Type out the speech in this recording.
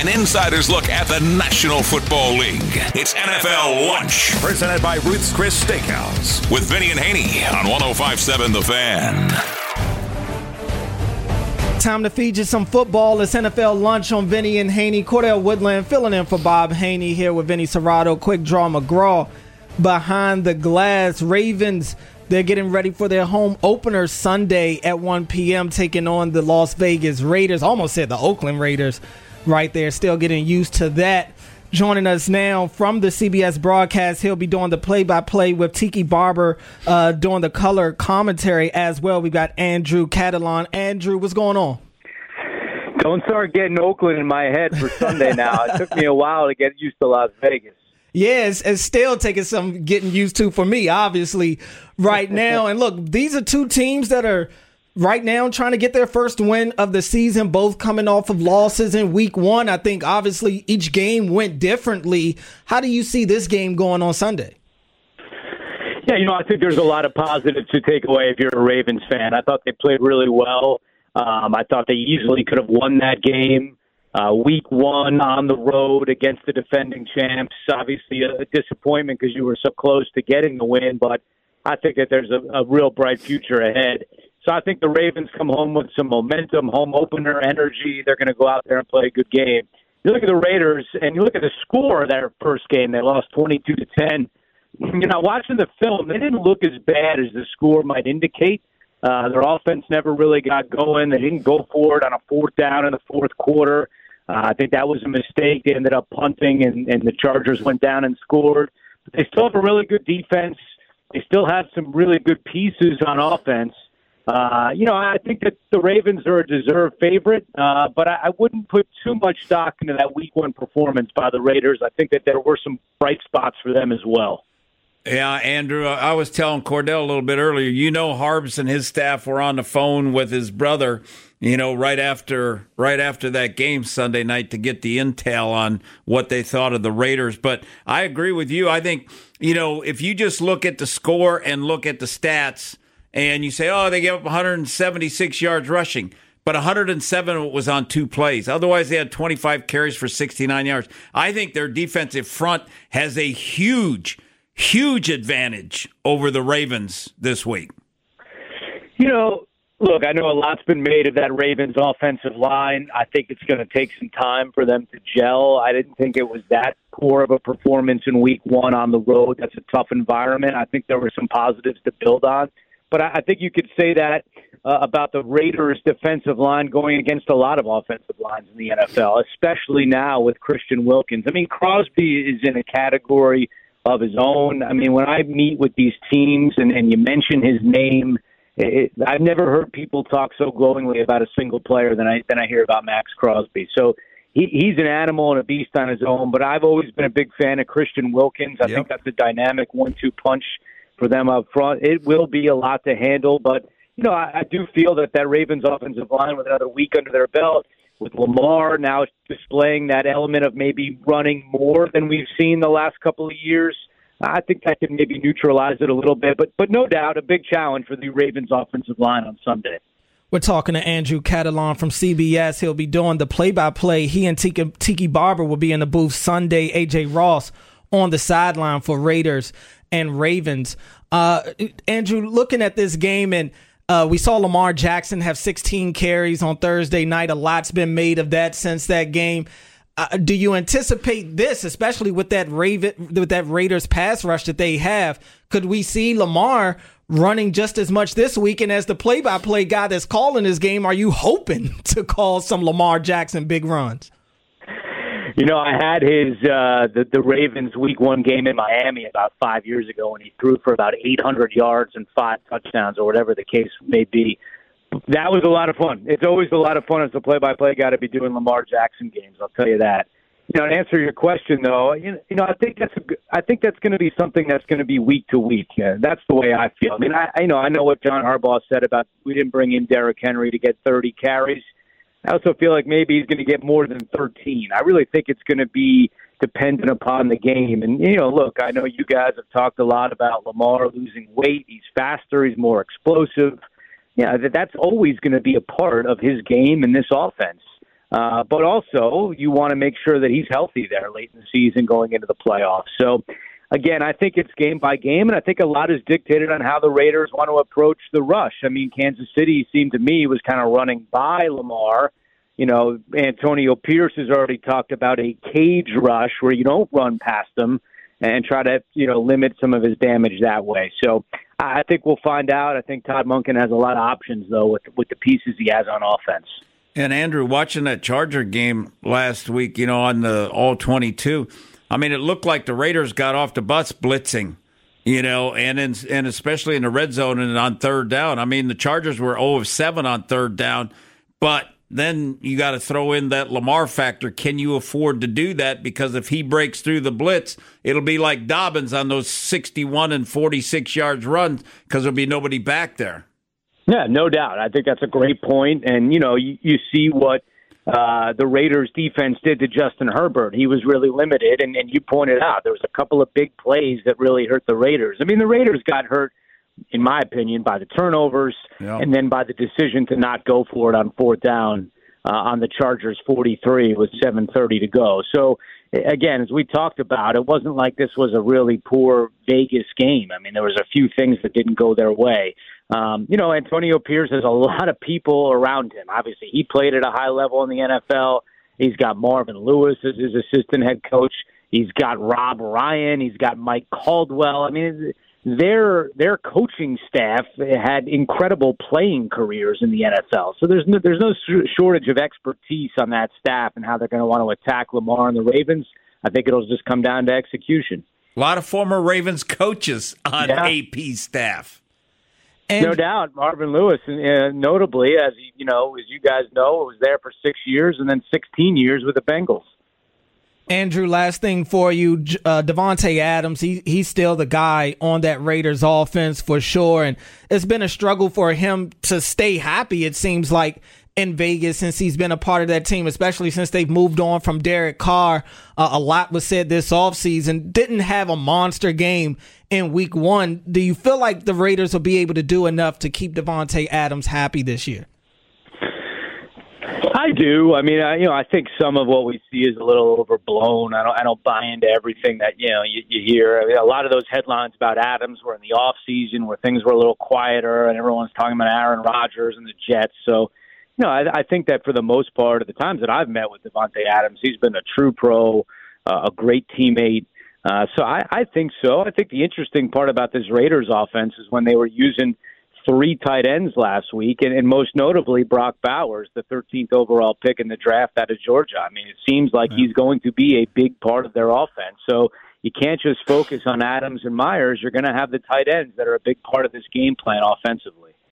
an insider's look at the National Football League. It's NFL Lunch. Presented by Ruth's Chris Steakhouse. With Vinny and Haney on 105.7 The Fan. Time to feed you some football. It's NFL Lunch on Vinny and Haney. Cordell Woodland filling in for Bob Haney here with Vinny Serrato. Quick Draw McGraw behind the glass. Ravens, they're getting ready for their home opener Sunday at 1 p.m. taking on the Las Vegas Raiders. Almost said the Oakland Raiders right there. Still getting used to that. Joining us now from the CBS broadcast, he'll be doing the play-by-play with Tiki Barber doing the color commentary as well. We got Andrew Catalon. Andrew, what's going on? Don't start getting Oakland in my head for Sunday now. It took me a while to get used to Las Vegas. Yeah, it's still taking some getting used to for me, obviously, right now. And look, these are two teams that are right now trying to get their first win of the season, both coming off of losses in week one. I think, obviously, each game went differently. How do you see this game going on Sunday? Yeah, I think there's a lot of positives to take away if you're a Ravens fan. I thought they played really well. I thought they easily could have won that game. Week one on the road against the defending champs, obviously a disappointment because you were so close to getting the win, but I think that there's a real bright future ahead. So I think the Ravens come home with some momentum, home opener energy. They're going to go out there and play a good game. You look at the Raiders and you look at the score of their first game, they lost 22-10. Watching the film, they didn't look as bad as the score might indicate. Their offense never really got going. They didn't go for it on a fourth down in the fourth quarter. I think that was a mistake. They ended up punting, and the Chargers went down and scored. But they still have a really good defense. They still have some really good pieces on offense. I think that the Ravens are a deserved favorite, but I wouldn't put too much stock into that week one performance by the Raiders. I think that there were some bright spots for them as well. Yeah, Andrew, I was telling Cordell a little bit earlier, Harbs and his staff were on the phone with his brother, right after that game Sunday night to get the intel on what they thought of the Raiders. But I agree with you. I think, if you just look at the score and look at the stats and you say, they gave up 176 yards rushing, but 107 was on two plays. Otherwise, they had 25 carries for 69 yards. I think their defensive front has a huge advantage over the Ravens this week. Look, I know a lot's been made of that Ravens offensive line. I think it's going to take some time for them to gel. I didn't think it was that poor of a performance in week one on the road. That's a tough environment. I think there were some positives to build on. But I think you could say that about the Raiders' defensive line going against a lot of offensive lines in the NFL, especially now with Christian Wilkins. I mean, Crosby is in a category of his own. I mean, when I meet with these teams and you mention his name, I've never heard people talk so glowingly about a single player than I hear about Max Crosby. So he's an animal and a beast on his own, but I've always been a big fan of Christian Wilkins. I think that's a dynamic 1-2 punch for them up front. It will be a lot to handle, but I do feel that Ravens offensive line with another week under their belt, with Lamar now displaying that element of maybe running more than we've seen the last couple of years, I think that can maybe neutralize it a little bit. But no doubt, a big challenge for the Ravens offensive line on Sunday. We're talking to Andrew Catalon from CBS. He'll be doing the play-by-play. He and Tiki Barber will be in the booth Sunday. A.J. Ross on the sideline for Raiders and Ravens. Andrew, looking at this game, and we saw Lamar Jackson have 16 carries on Thursday night. A lot's been made of that since that game. Do you anticipate this, especially with that Raiders pass rush that they have? Could we see Lamar running just as much this week? And as the play-by-play guy that's calling this game, are you hoping to call some Lamar Jackson big runs? I had the Ravens week one game in Miami about 5 years ago, and he threw for about 800 yards and 5 touchdowns or whatever the case may be. That was a lot of fun. It's always a lot of fun as a play-by-play guy to be doing Lamar Jackson games. I'll tell you that. To answer your question though, I think that's going to be something that's going to be week to week. Yeah, that's the way I feel. I mean, I know what John Harbaugh said about we didn't bring in Derrick Henry to get 30 carries. I also feel like maybe he's going to get more than 13. I really think it's going to be dependent upon the game. And, look, I know you guys have talked a lot about Lamar losing weight. He's faster. He's more explosive. Yeah, that's always going to be a part of his game and this offense. But also, you want to make sure that he's healthy there late in the season going into the playoffs. So, again, I think it's game by game, and I think a lot is dictated on how the Raiders want to approach the rush. I mean, Kansas City seemed to me was kind of running by Lamar. You know, Antonio Pierce has already talked about a cage rush where you don't run past him and try to, limit some of his damage that way. So I think we'll find out. I think Todd Monken has a lot of options, though, with the pieces he has on offense. And, Andrew, watching that Charger game last week, on the All-22, I mean, it looked like the Raiders got off the bus blitzing, and especially in the red zone and on third down. I mean, the Chargers were 0 of 7 on third down, but then you got to throw in that Lamar factor. Can you afford to do that? Because if he breaks through the blitz, it'll be like Dobbins on those 61 and 46 yards runs because there'll be nobody back there. Yeah, no doubt. I think that's a great point. And, you see what the Raiders defense did to Justin Herbert. He was really limited. And you pointed out there was a couple of big plays that really hurt the Raiders. I mean, the Raiders got hurt, in my opinion, by the turnovers and then by the decision to not go for it on fourth down on the Chargers 43 with 7:30 to go. So, again, as we talked about, it wasn't like this was a really poor Vegas game. I mean, there was a few things that didn't go their way. Antonio Pierce has a lot of people around him. Obviously, he played at a high level in the NFL. He's got Marvin Lewis as his assistant head coach. He's got Rob Ryan. He's got Mike Caldwell. I mean, their coaching staff had incredible playing careers in the NFL. So there's no shortage of expertise on that staff and how they're going to want to attack Lamar and the Ravens. I think it'll just come down to execution. A lot of former Ravens coaches on AP staff. And no doubt, Marvin Lewis, notably, as you guys know, was there for 6 years and then 16 years with the Bengals. Andrew, last thing for you, Davante Adams, he's still the guy on that Raiders offense for sure, and it's been a struggle for him to stay happy, it seems like, in Vegas since he's been a part of that team, especially since they've moved on from Derek Carr. A lot was said this offseason. Didn't have a monster game in week 1. Do you feel like the Raiders will be able to do enough to keep Davante Adams happy this year? I do. I mean, I think some of what we see is a little overblown. I don't buy into everything that you hear. I mean, a lot of those headlines about Adams were in the off season where things were a little quieter and everyone's talking about Aaron Rodgers and the Jets. So, I think that for the most part of the times that I've met with Davante Adams, he's been a true pro, a great teammate. So I think so. I think the interesting part about this Raiders offense is when they were using 3 tight ends last week, and most notably Brock Bowers, the 13th overall pick in the draft out of Georgia. I mean, it seems like he's going to be a big part of their offense. So you can't just focus on Adams and Myers. You're going to have the tight ends that are a big part of this game plan offensively.